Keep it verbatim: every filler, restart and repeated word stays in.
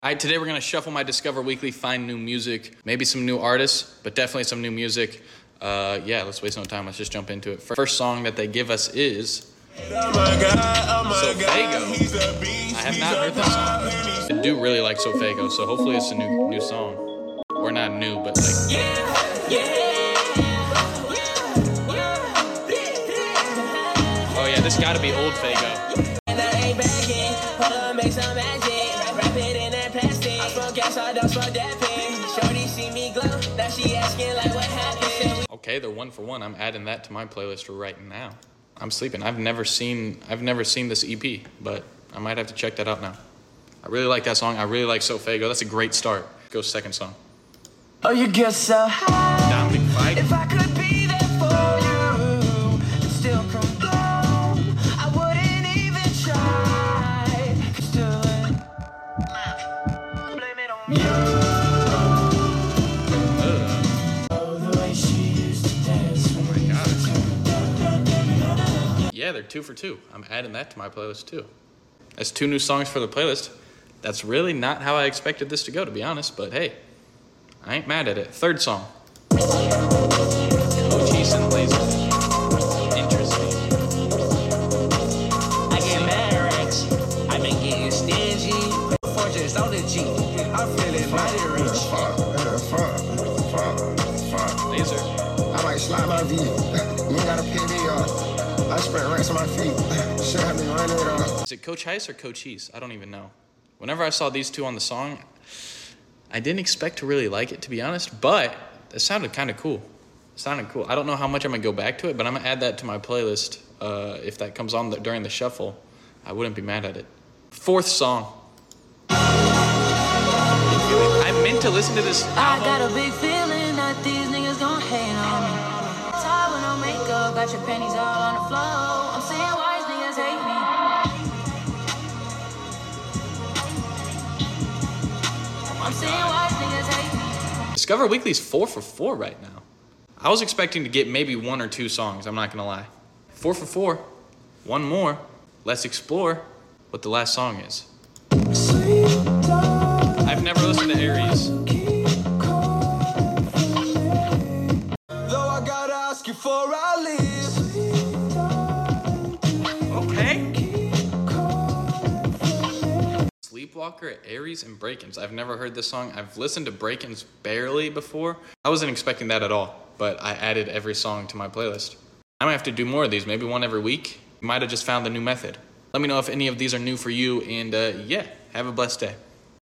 All right, today we're going to shuffle my Discover Weekly, find new music, maybe some new artists, but definitely some new music. Uh, yeah, let's waste no time. Let's just jump into it. First song that they give us is Sofago. I have not heard this song. I do really like Sofago, so hopefully it's a new new song. Or not new, but like... Oh yeah, this gotta be old Fago. Okay, they're one for one. I'm adding that to my playlist right now. I'm sleeping. I've never seen I've never seen this E P, but I might have to check that out now. I really like that song. I really like Sofago. That's a great start. Go second song. Oh, you get so high. Dominic Fike. If I could be there for you and still come down, I wouldn't even try. Cause do it. Blame it on you. Yeah, they're two for two. I'm adding that to my playlist too. That's two new songs for the playlist. That's really not how I expected this to go, to be honest, but hey, I ain't mad at it. Third song. Cochise and Laser. Interesting. I get mad racks. I've been getting stingy. Fortunes on the G. I'm feeling mighty rich. Laser. I might slide my V. You ain't gotta pay me off. I spread racks on my feet. Should have me running it off. Is it Cochise or Cochise? I don't even know. Whenever I saw these two on the song, I didn't expect to really like it, to be honest, but it sounded kind of cool. It sounded cool. I don't know how much I'm going to go back to it, but I'm going to add that to my playlist. Uh, if that comes on the, during the shuffle, I wouldn't be mad at it. Fourth song. I meant to listen to this album. I got a big feeling that these niggas gon' hate on me. Tired with no makeup, got your panties all on the floor. I'm saying why these niggas hate me. I'm saying why these niggas hate me. Discover Weekly's four for four right now. I was expecting to get maybe one or two songs, I'm not gonna lie. Four for four, one more. Let's explore what the last song is. I've never listened to Aries. Though I gotta ask you for a leave. Okay. Sleepwalker, Aries, and Break-Ins. I've never heard this song. I've listened to Break-Ins barely before. I wasn't expecting that at all, but I added every song to my playlist. I might have to do more of these, maybe one every week. You might have just found the new method. Let me know if any of these are new for you, and uh, yeah, have a blessed day.